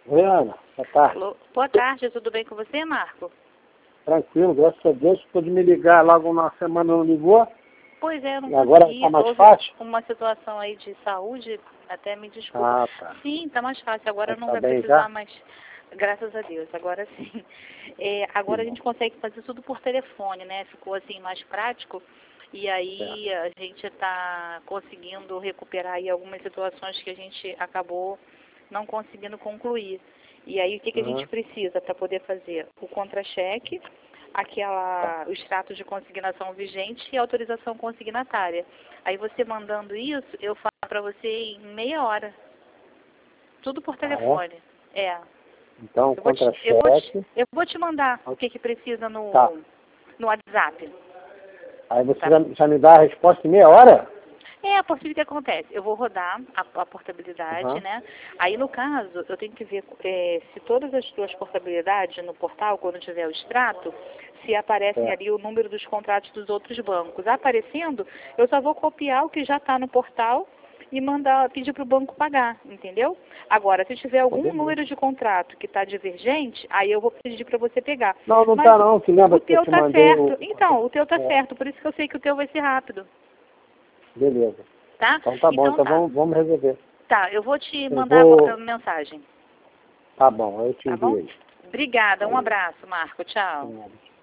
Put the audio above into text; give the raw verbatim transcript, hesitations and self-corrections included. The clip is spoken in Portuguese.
Oi, Ana. Boa tarde. Alô? Boa tarde, tudo bem com você, Marco? Tranquilo, graças a Deus. Pôde me ligar logo na semana, não ligou? Pois é, eu não E agora consegui. tá mais Houve fácil? uma situação aí de saúde, até me desculpa. Ah, tá. Sim, tá mais fácil. Agora Mas não tá vai bem precisar já? mais. Graças a Deus, agora sim. É, agora a Que bom. gente consegue fazer tudo por telefone, né? Ficou assim mais prático. E aí Certo. a gente está conseguindo recuperar aí algumas situações que a gente acabou não conseguindo concluir. E aí o que, que a gente Uhum. precisa para poder fazer? O contra-cheque, aquela, o extrato de consignação vigente e a autorização consignatária. Aí você mandando isso, eu falo para você em meia hora. Tudo por Ah, é? telefone. É. Então, Eu vou te, eu vou te, contra-cheque. eu vou te mandar o que, que precisa no, Tá. no WhatsApp. Aí você Tá? já, já me dá a resposta em meia hora? É, a partir do que acontece? Eu vou rodar a, a portabilidade, Uhum. né? Aí, no caso, eu tenho que ver é, se todas as suas portabilidades no portal, quando tiver o extrato, se aparecem É. ali o número dos contratos dos outros bancos. Aparecendo, eu só vou copiar o que já está no portal e mandar, pedir para o banco pagar, entendeu? Agora, se tiver algum Beleza. número de contrato que está divergente, aí eu vou pedir para você pegar. Não, não Mas tá não. Que lembra o que eu teu te tá mandei certo. o... Então, o teu tá É. certo, por isso que eu sei que o teu vai ser rápido, Beleza. tá? Então tá bom. Então Então tá. vamos, vamos resolver. Tá, eu vou te Eu mandar agora vou... uma mensagem, Tá bom, eu te tá bom? envio aí. Obrigada, um Valeu. abraço, Marco, tchau. Obrigado.